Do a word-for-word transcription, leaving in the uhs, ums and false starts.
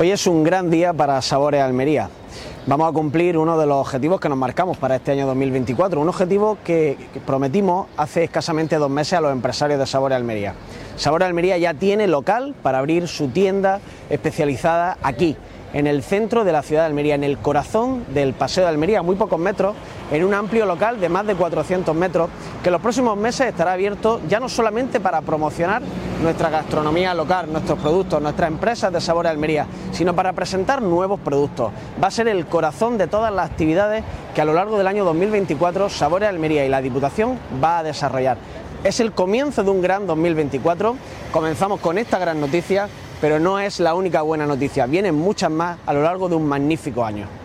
Hoy es un gran día para Sabores Almería. Vamos a cumplir uno de los objetivos que nos marcamos para este año dos mil veinticuatro, un objetivo que, que prometimos hace escasamente dos meses a los empresarios de Sabores Almería. Sabores Almería ya tiene local para abrir su tienda especializada aquí, en el centro de la ciudad de Almería, en el corazón del Paseo de Almería, a muy pocos metros, en un amplio local de más de cuatrocientos metros, que en los próximos meses estará abierto ya no solamente para promocionar nuestra gastronomía local, nuestros productos, nuestras empresas de Sabores Almería, sino para presentar nuevos productos. Va a ser el corazón de todas las actividades que a lo largo del año dos mil veinticuatro Sabores Almería y la Diputación va a desarrollar. Es el comienzo de un gran dos mil veinticuatro, comenzamos con esta gran noticia, pero no es la única buena noticia, vienen muchas más a lo largo de un magnífico año.